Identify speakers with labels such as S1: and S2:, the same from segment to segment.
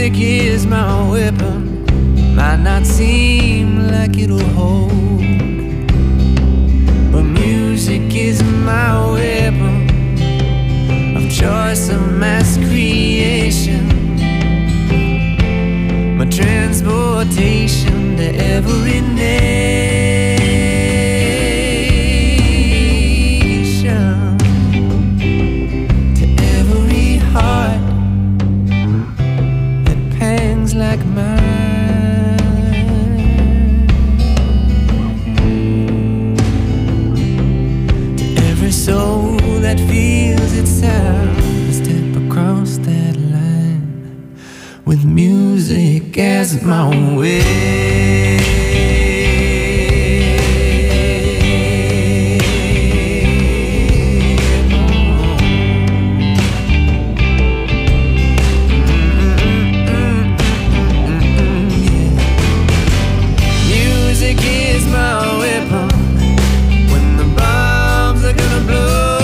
S1: Music is my weapon, might not seem like it'll hold, but music is my weapon of choice, of mass creation, my transportation to every nation, to every heart that pangs like mine. Soul that feels its sound, step across that line with music as my way. Music is my weapon when the bombs are gonna blow.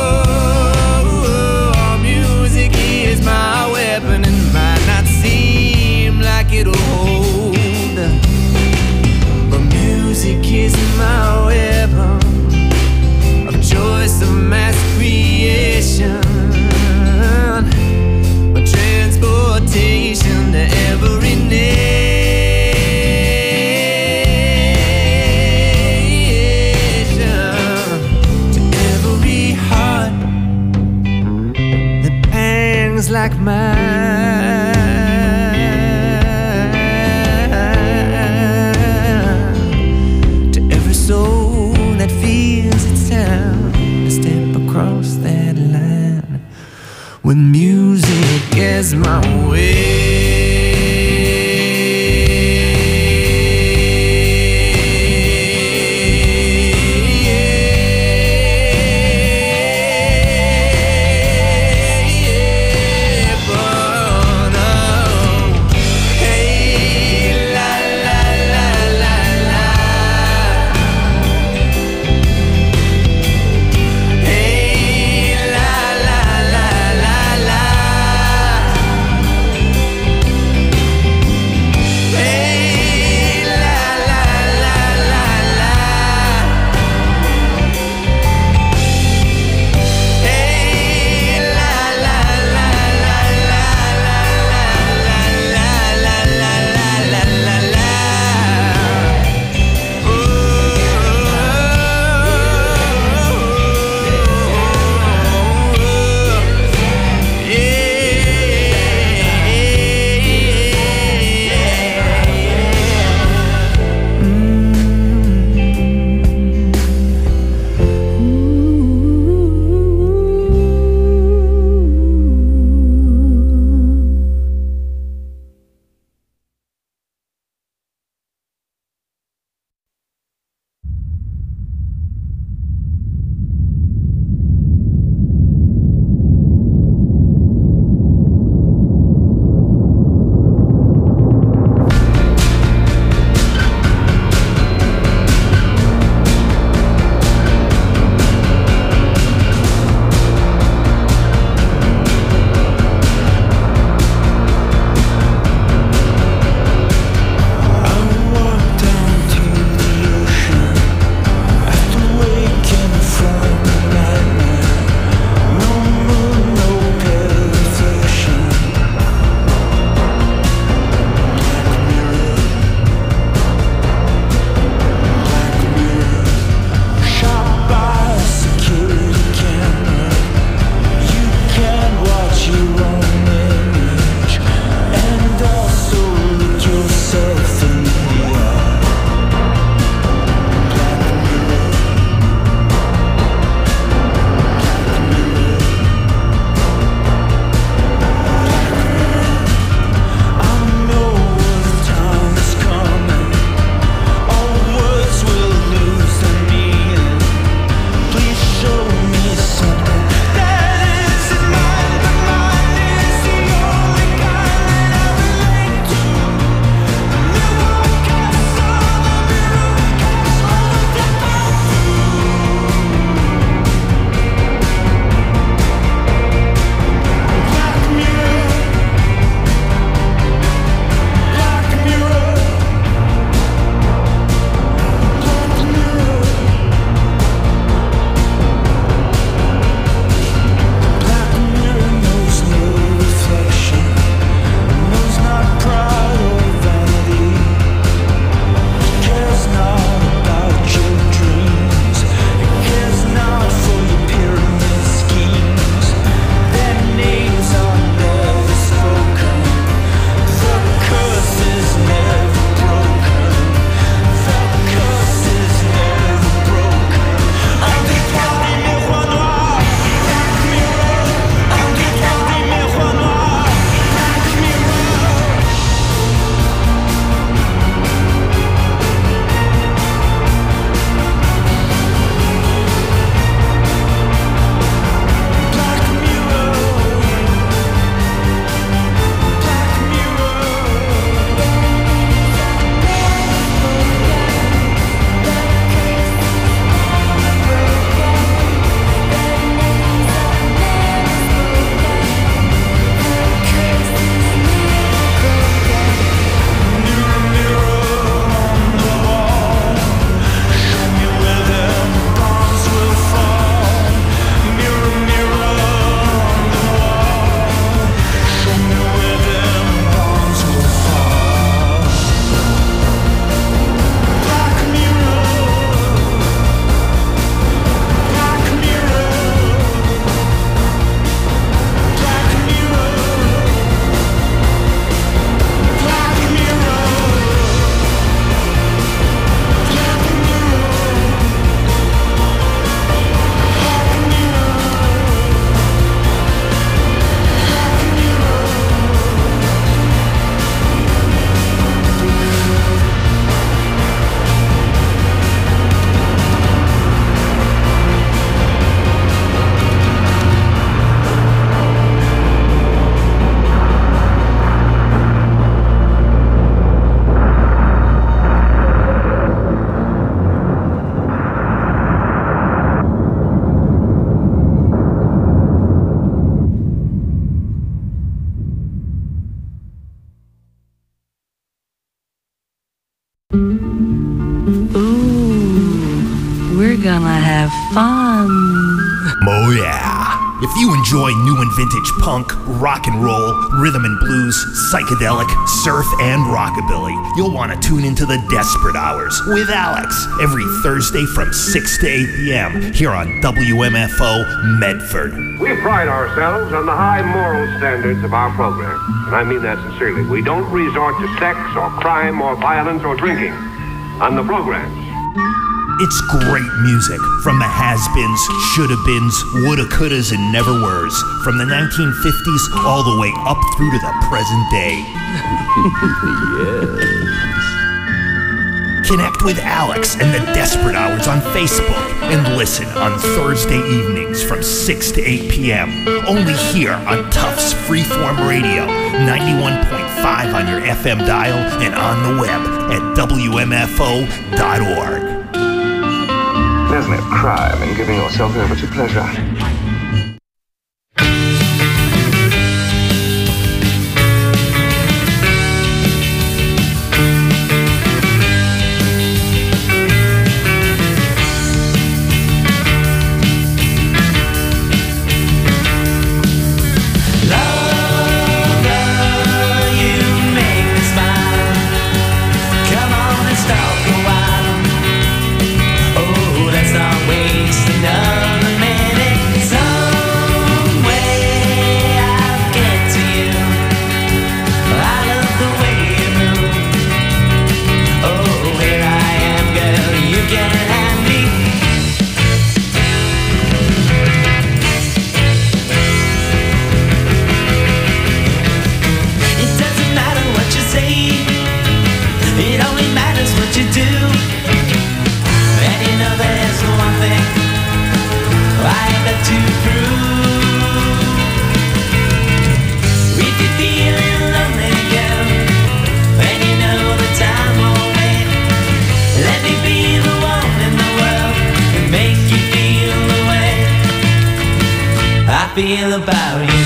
S1: Music is my weapon and might not seem like it'll hold, but music is my weapon of choice, of mass creation, my transportation to every nation. Like mine, to every soul that feels its sound, to step across that line with music as my way.
S2: gonna have fun.
S3: Oh yeah. If you enjoy new and vintage punk, rock and roll, rhythm and blues, psychedelic, surf, and rockabilly, you'll want to tune into the Desperate Hours with Alex every Thursday from 6 to 8 p.m. here on WMFO Medford.
S4: We pride ourselves on the high moral standards of our program, and I mean that sincerely. We don't resort to sex or crime or violence or drinking on the programs.
S3: It's great music from the has-beens, shoulda-beens, woulda-couldas, and never-weres, from the 1950s all the way up through to the present day. Yes. Connect with Alex and the Desperate Hours on Facebook and listen on Thursday evenings from 6 to 8 p.m. only here on Tufts Freeform Radio, 91.5 on your FM dial and on the web at WMFO.org.
S5: There's no crime in giving yourself over to pleasure.
S1: Feel about you.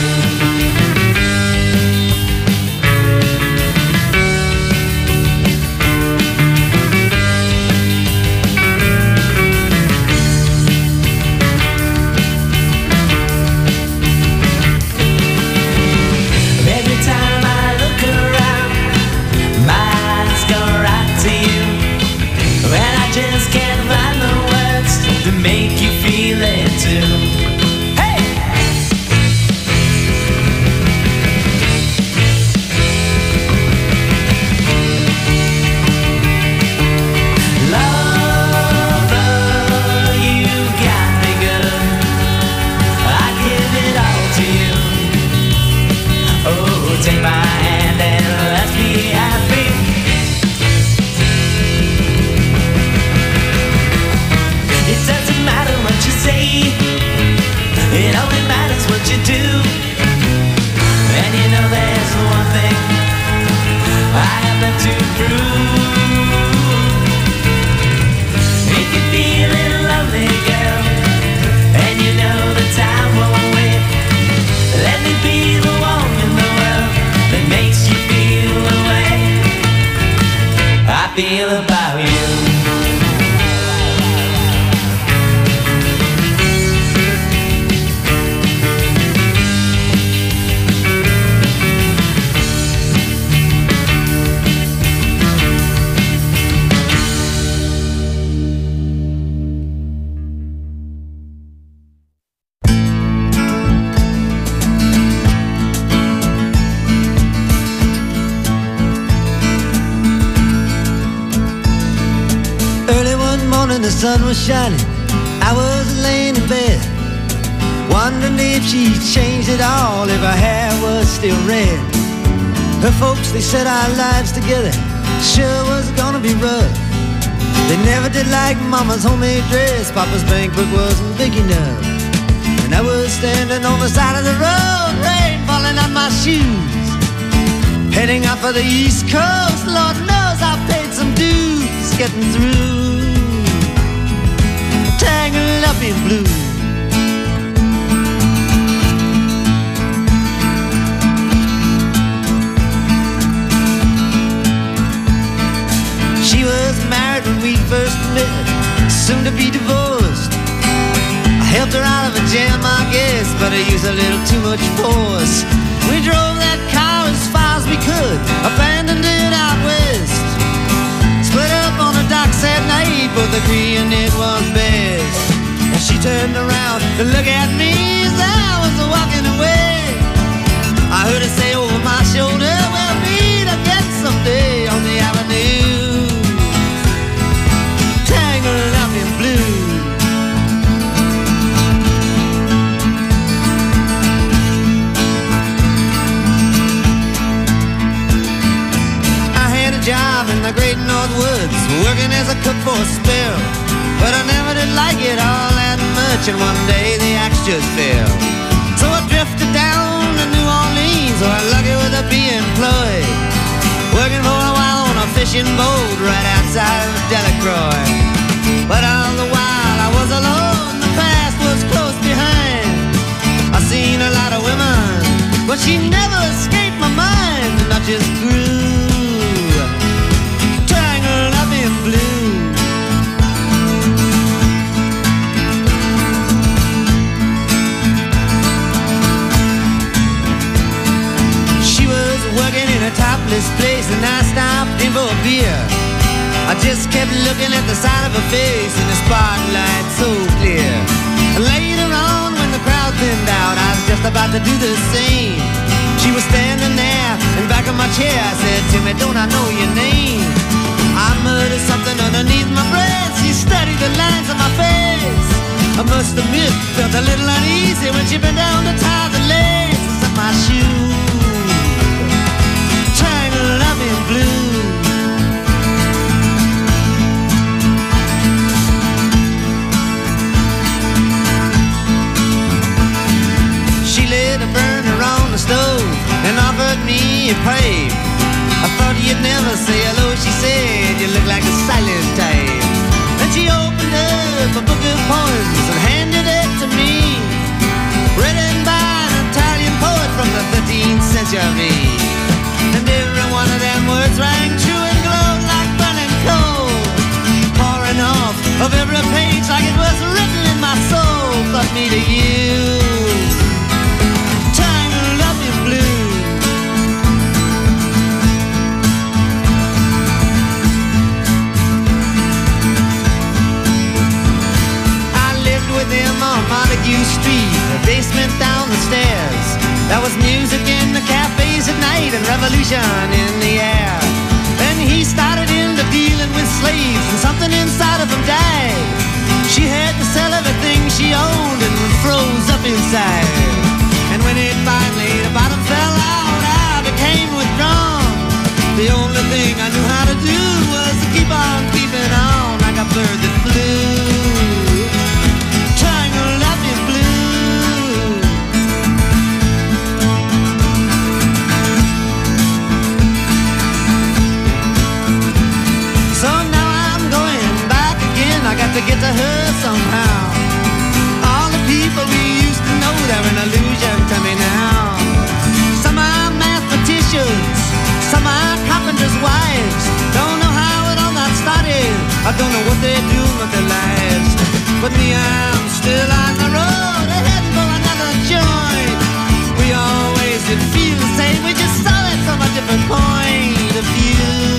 S1: Every time I look around, my eyes go right to you, and I just can't find the words to make you feel it too. Take my hand and let's be happy. It doesn't matter what you say, it only matters what you do. And you know there's one thing I have left to prove. If you're feeling lonely, girl, and you know the time won't wait, let me be the one in the world that makes you feel the way I feel about you.
S6: The sun was shining, I was laying in bed, wondering if she changed at all, if her hair was still red. Her folks, they said our lives together sure was gonna be rough. They never did like Mama's homemade dress, Papa's bank book wasn't big enough. And I was standing on the side of the road, rain falling on my shoes, heading out for the East Coast. Lord knows I paid some dues getting through. Tangled up in blue. She was married when we first met, soon to be divorced. helped her out of a jam, I guess, but I used a little too much force. We drove that car as far as we could, abandoned it out west. Split up on the docks at night, both agreeing it was best. And she turned around to look at me as I was walking away. I heard her say over my shoulder, we'll meet again someday on the avenue, tangled up in blue. Job in the great North Woods, working as a cook for a spell. But I never did like it all that much, and one day the axe just fell. So I drifted down to New Orleans, so I lucky with a be employed, working for a while on a fishing boat right outside of Delacroix. But all the while I was alone, the past was close behind. I seen a lot of women, but she never escaped my mind, and I just grew blue. She was working in a topless place, and I stopped in for a beer. I just kept looking at the side of her face in the spotlight so clear. Later on, when the crowd thinned out, I was just about to do the same. She was standing there in back of my chair. I said, Timmy, don't I know your name? I muttered something underneath my breath. She studied the lines on my face. I must admit, felt a little uneasy when she bent down to tie the laces of my shoe, tangled up in blue. She lit a burner on the stove and offered me a pipe. I thought you'd never say hello, she said, you look like a silent type. And she opened up a book of poems and handed it to me, written by an Italian poet from the 13th century. And every one of them words rang true and glowed like burning coal, pouring off of every page like it was written in my soul. But me to you, tangled up in blue. With him on Montague Street, the basement down the stairs. There was music in the cafes at night and revolution in the air. Then he started into dealing with slaves, and something inside of him died. She had to sell everything she owned and froze up inside. And when it finally, the bottom fell out, I became withdrawn. The only thing I knew how to do was to keep on keeping on like a bird that flew. I got to get to her somehow. All the people we used to know, they're an illusion to me now. Some are mathematicians, some are carpenters' wives. Don't know how it all got started, I don't know what they're doing with their lives. But me, I'm still on the road, heading for another joint. We always did feel the same, we just saw it from a different point of view.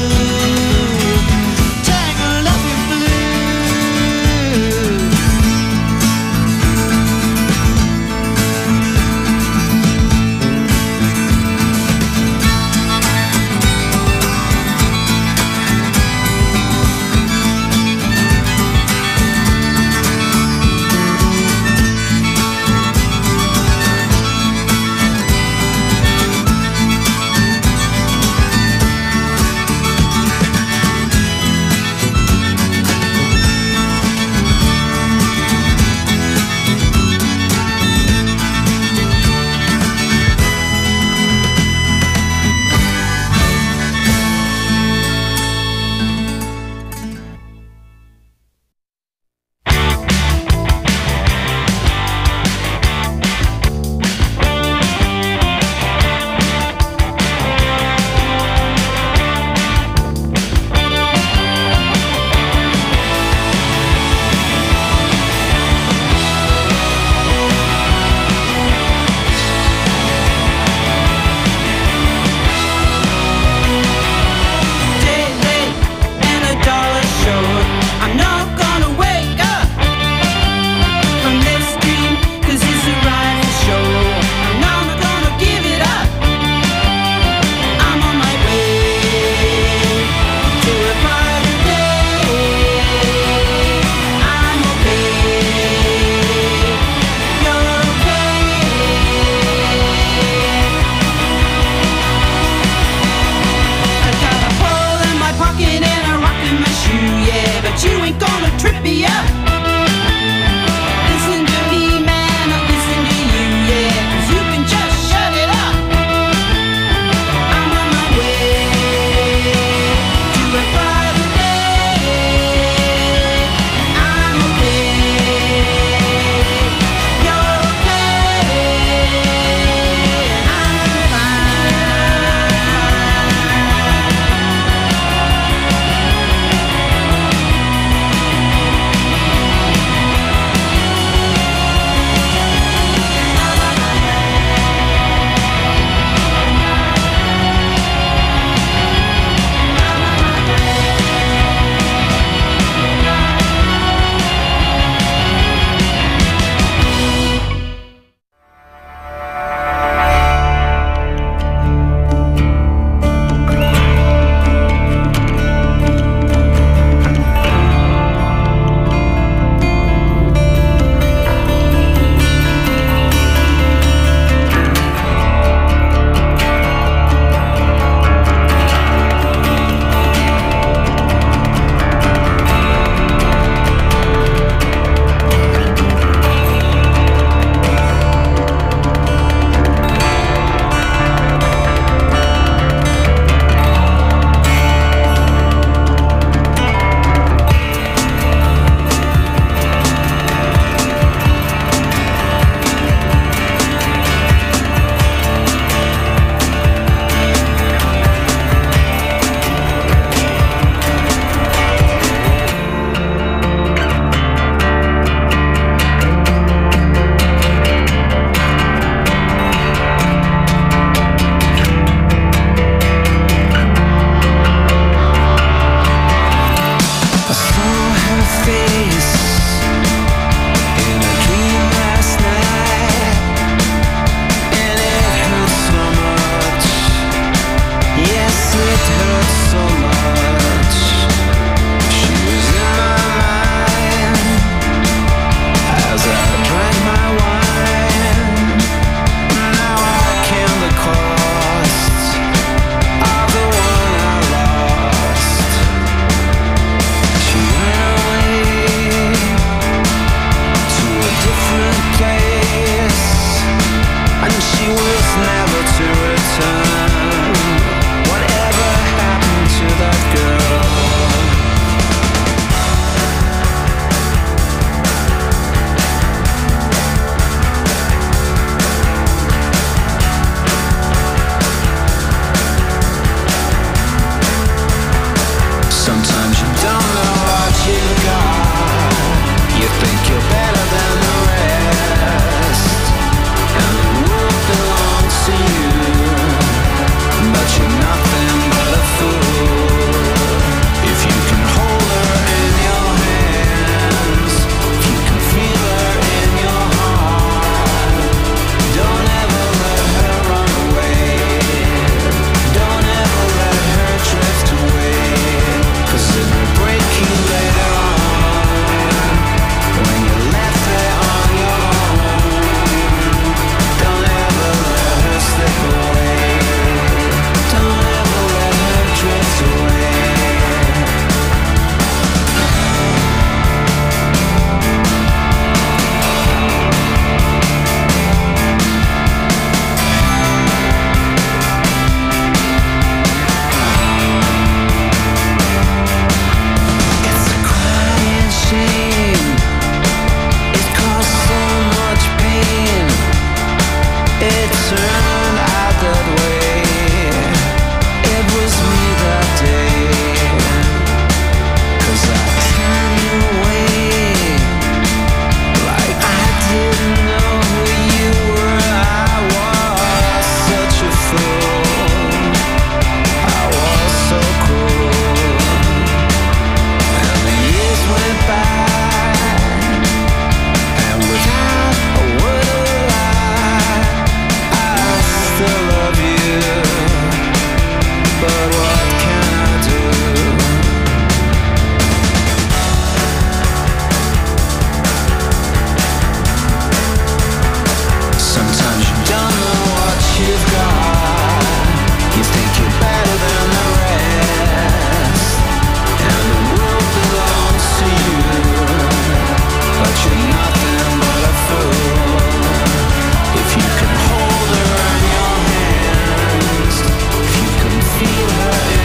S1: Feel her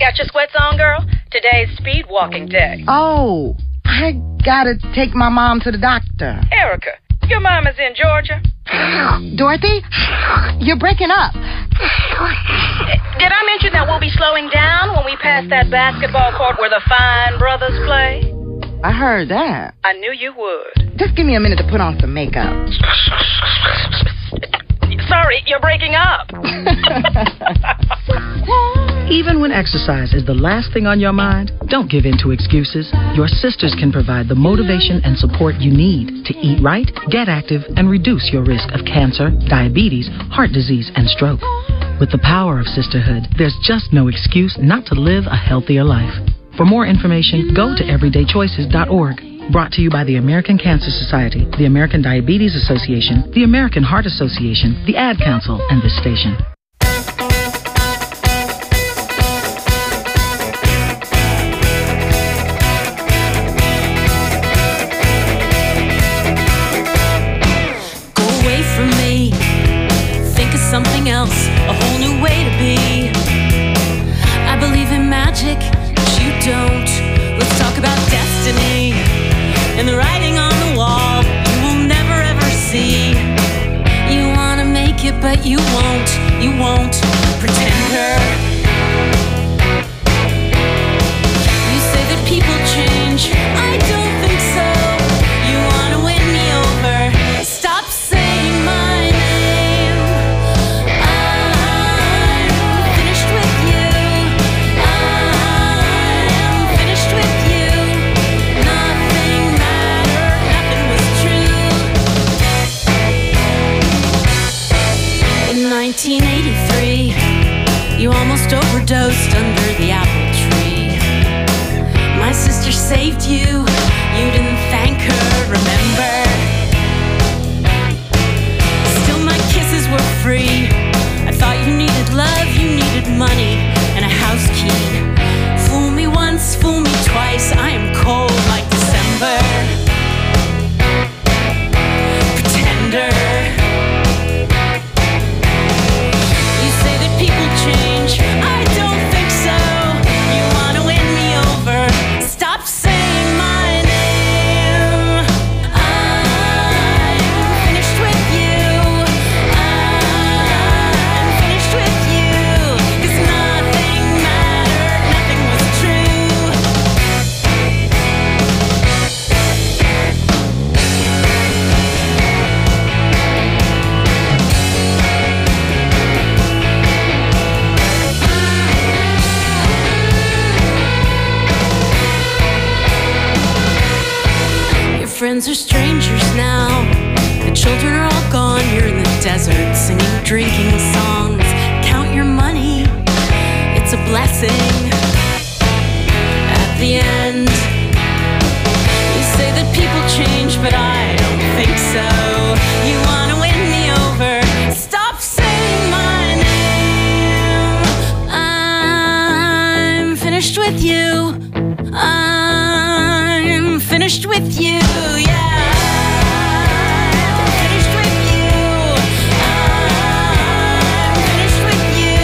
S2: Got your sweats on, girl? Today's speed walking day.
S7: Oh, I gotta take my mom to the doctor.
S2: Erica, your mom is in Georgia.
S7: Dorothy, you're breaking up.
S2: Did I mention that we'll be slowing down when we pass that basketball court where the Fine Brothers play?
S7: I heard that.
S2: I knew you would.
S7: Just give me a minute to put on some makeup.
S2: Sorry, you're breaking up.
S8: Even when exercise is the last thing on your mind, don't give in to excuses. Your sisters can provide the motivation and support you need to eat right, get active, and reduce your risk of cancer, diabetes, heart disease, and stroke. With the power of sisterhood, there's just no excuse not to live a healthier life. For more information, go to everydaychoices.org. Brought to you by the American Cancer Society, the American Diabetes Association, the American Heart Association, the Ad Council, and this station.
S9: Go away from me. Think of something else, a whole new way to be. I believe in magic, but you don't. Let's talk about destiny. And the writing on the wall, you will never ever see. You wanna make it, but you won't, pretender. You say that people change, I don't think so. You wanna win me over, stop saying my name. I'm finished with you. I'm finished with you. Nothing mattered, nothing was true. In 1983, you almost overdosed under the apple tree. My sister saved you, you didn't thank her, remember? Still my kisses were free. I thought you needed love, you needed money, and a house key. Fool me once, fool me twice, I am cold like December. Pretender. You say that people change, I don't think so. You wanna win me over, stop saying my name. I'm finished with you. I'm finished with you. 'Cause nothing mattered, nothing was true. Your friends are strangers now. The children are all gone. You're in the desert singing drinking songs. Count your money. It's a blessing. At the end, you say that people change, but I don't think so. You wanna win me over. Stop saying my name. I'm finished with you. I'm finished with you, yeah. I'm finished with you. I'm finished with you.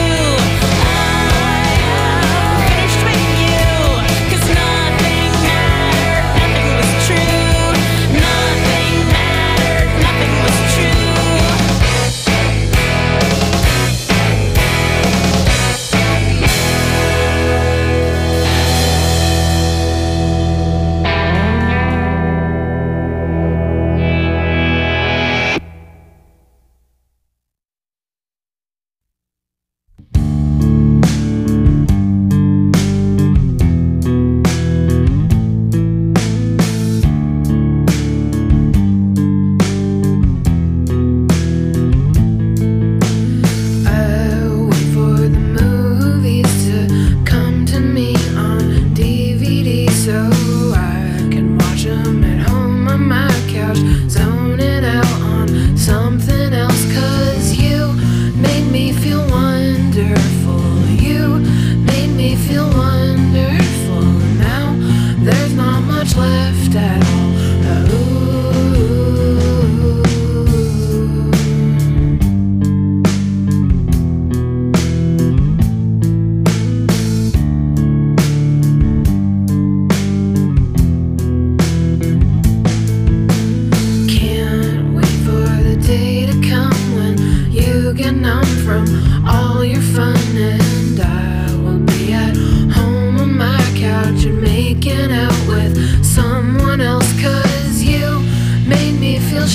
S9: I'm finished with you. 'Cause nothing mattered, nothing was true. Nothing mattered, nothing was true.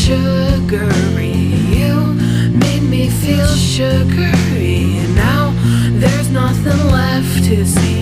S10: sugary. You made me feel sugary. And now there's nothing left to see.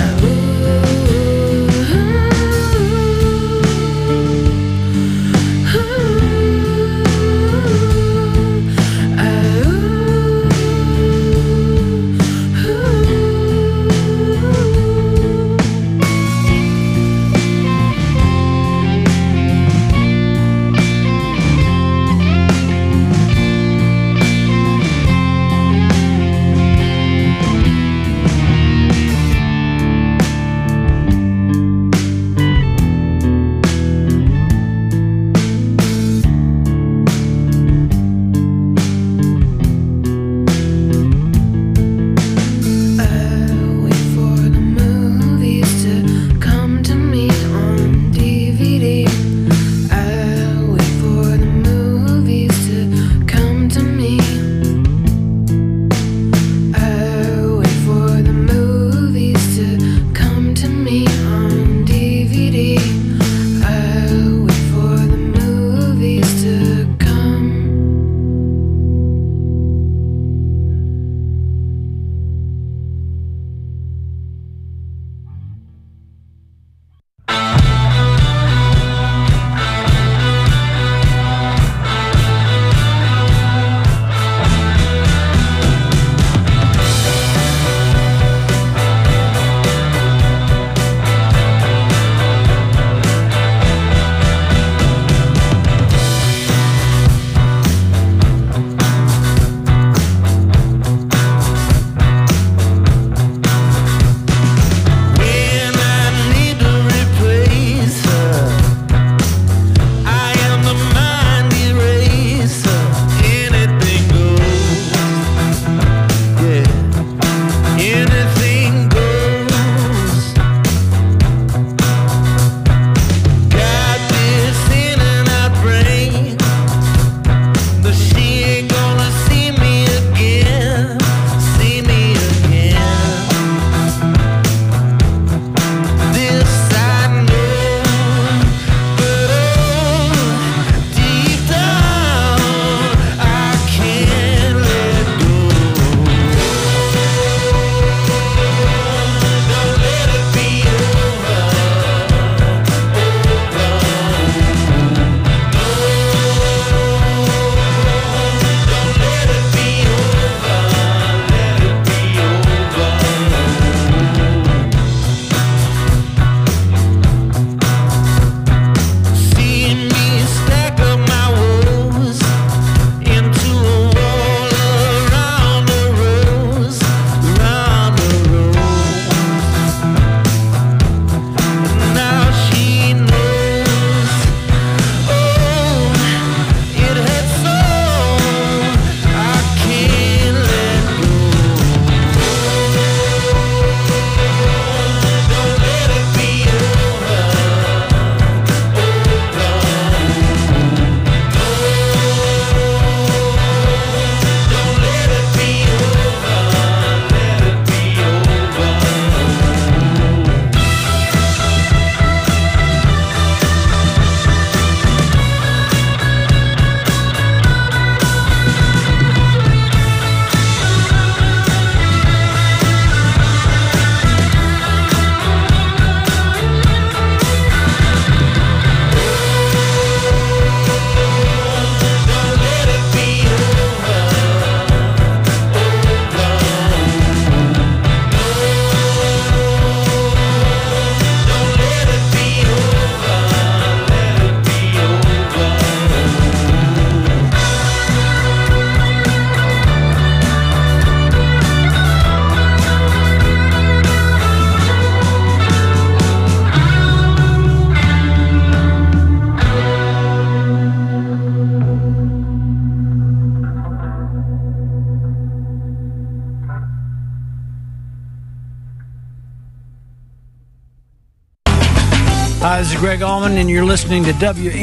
S11: Hi, this is Greg Allman, and you're listening to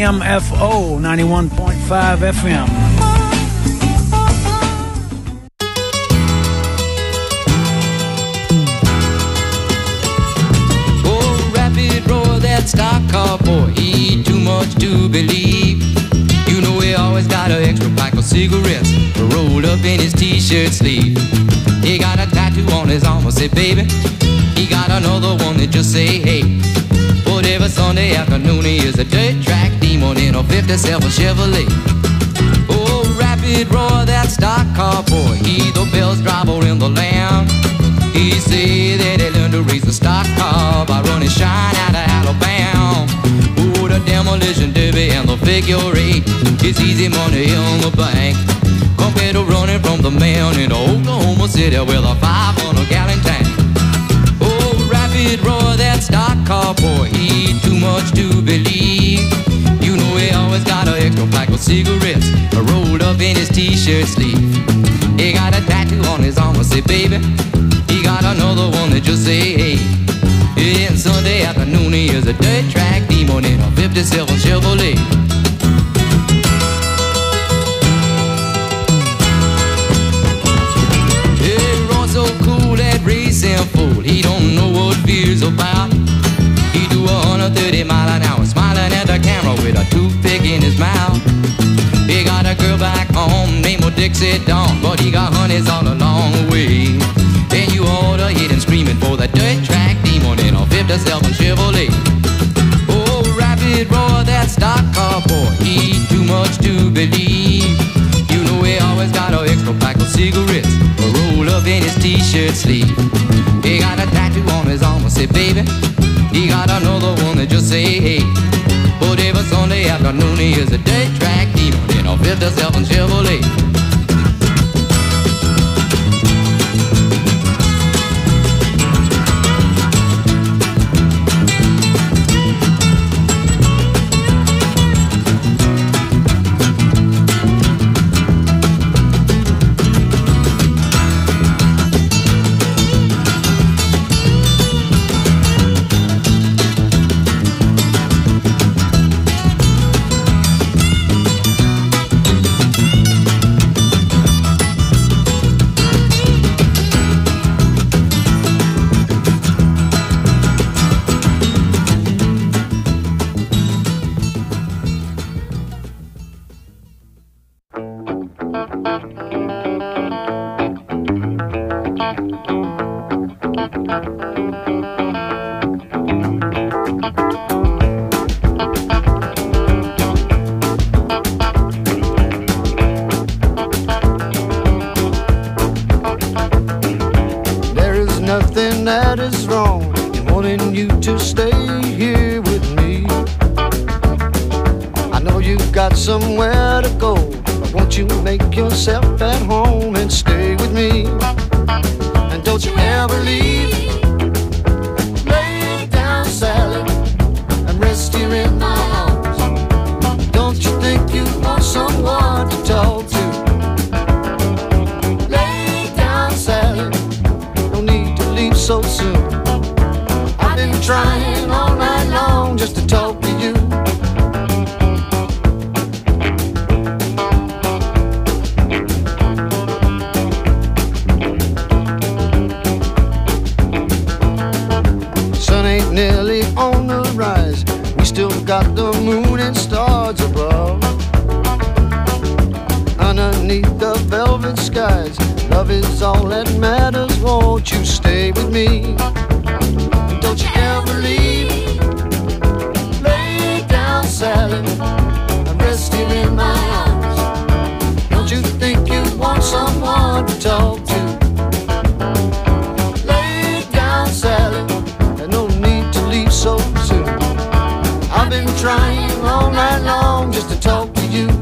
S11: WMFO 91.5 FM.
S12: Oh, rapid roar, that stock car boy, he too much to believe. You know he got an extra pack of cigarettes rolled up in his t-shirt sleeve. He got a tattoo on his arm, I say, baby. He got another one that just say, hey. But every Sunday afternoon he is a dirt track demon in a 57 Chevrolet. Oh, rapid roar, that stock car boy, he the best driver in the land. He say that he learned to race a stock car by running shine out of Alabama. Oh, the demolition derby and the figure eight, it's easy money in the bank compared to running from the man in Oklahoma City with a 500-gallon tank. Oh, rapid roar, that stock car boy, he too much to believe. You know he always got an extra pack of cigarettes rolled up in his t-shirt sleeve. He got a tattoo on his arm, I say, baby. He got another one that just say, hey. And Sunday afternoon he is a dirt track demon in a 57 Chevrolet. He runs so cool, that racing fool, he don't know what fear's about. He do 130 miles an hour, smiling at the camera with a toothpick in his mouth. He got a girl back home named Dixie Dawn, but he got honeys all along the way. And you ought to hit him screaming for the dirt track demon in a 57 Chevrolet. Oh, rapid roar, that stock car boy, he too much to believe. You know he always got an extra pack of cigarettes rolled up in his t-shirt sleeve. He got a tattoo on his arm, I say, baby. He got another one that just say, hey. But every Sunday afternoon he is a dirt track demon in a 57 Chevrolet.
S13: Nothing that is wrong in wanting you to stay here with me. I know you've got somewhere to go, but won't you make yourself at home and stay with me? And don't you ever leave. Lay down, Sally, and rest here in my arms. Don't you think you want someone to talk to? Lay down, Sally, so soon. I've been trying all night long just to talk to you. Sun ain't nearly on the rise, we still got the moon and stars above. Underneath the velvet skies, love is all that matters, won't you stay with me? Don't you ever leave. Lay down, Sally, and rest here in my arms. Don't you think you want someone to talk to? Lay down, Sally, there's no need to leave so soon. I've been trying all night long just to talk to you.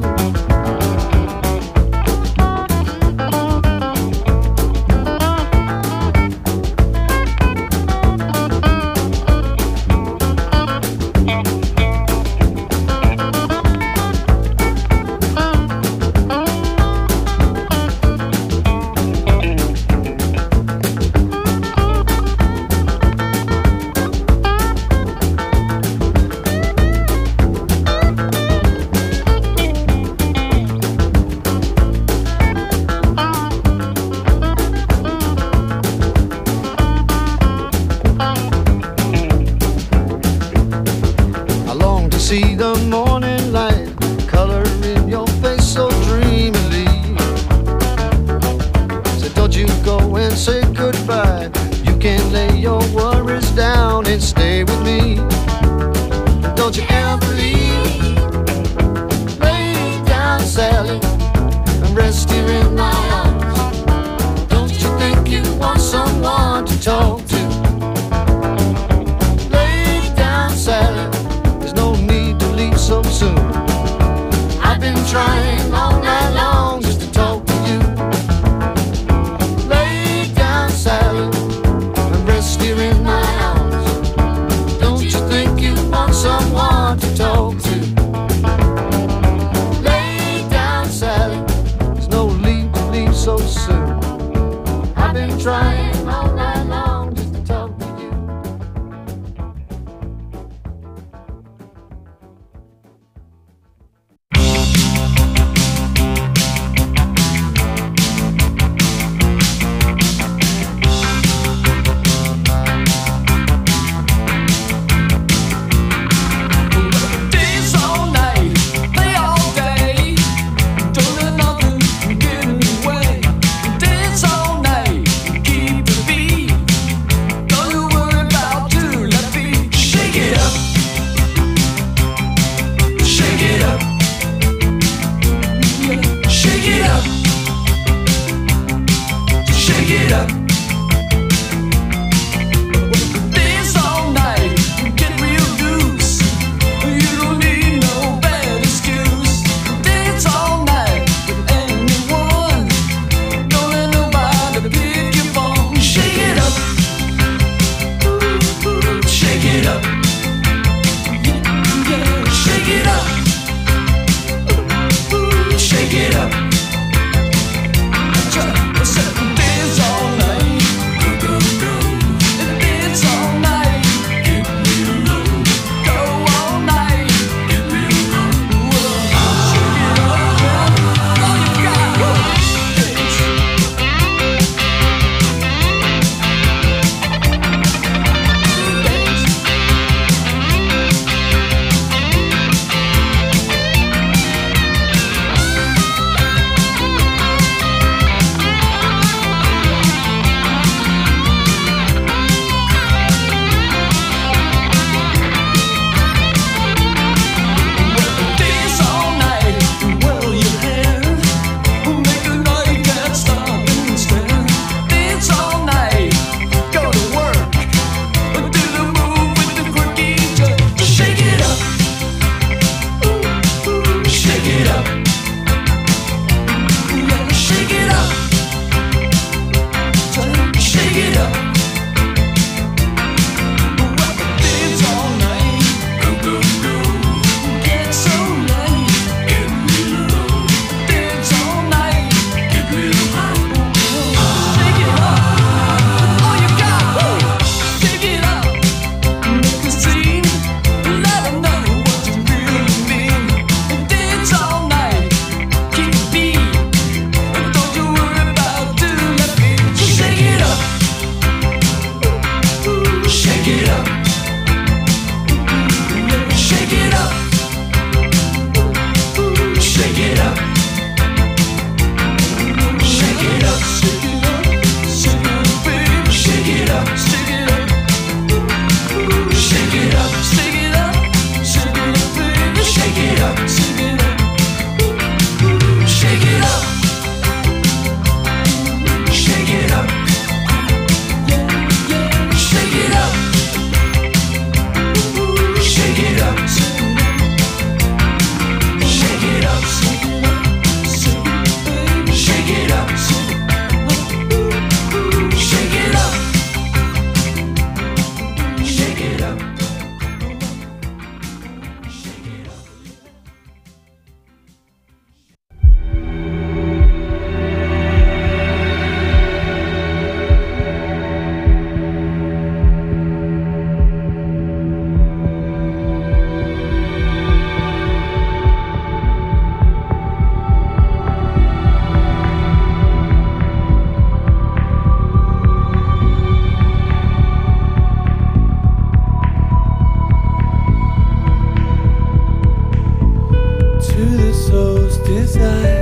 S13: Honey, stay with me. Don't you ever leave. Lay down, Sally, and rest here in my arms. Don't you think you want someone to talk to? Lay down, Sally, there's no need to leave so soon. I've been trying all night long just to talk to you. Lay down, Sally, and rest here in my arms. Don't you think you want someone to talk to? Lay down, Sally, there's no need to leave so soon. I've been trying all night long just to talk to you.
S14: Days all night, play all day. Don't let nothing get in the way. Days all night, keep the beat. Don't you worry about too left feet. Shake it up, shake it up, shake it up, shake it up. Days all night, get real loose. You don't need no bad excuse. Dance all night with anyone. Don't let nobody pick your phone. Shake it up, shake it up, yeah, shake it up, shake it up. Dance all night, dance all night, go all night. Dance all night, whirl your hair. Make a night can't stop and stare. Dance all night, go to work. Do the move with the quirky jerk. Shake it up, shake it up, yeah, shake it up, shake it up. Dance all night, get so late. Dance all night, shake it up, all you got. Shake it up, make a scene, let 'em know what you really mean. Dance all night, keep the beat. Don't you worry about too left feet. Shake it up, shake it up, yeah, shake it up, shake it up, shake it up, shake it up, baby, shake it up, shake it up, shake it up, shake it up, shake it up, baby, shake it up, shake it up, shake it up, shake it up, yeah, yeah, shake it up, shake it up, shake it up, shake it up, shake it up, shake it up.
S1: To the soul's desire.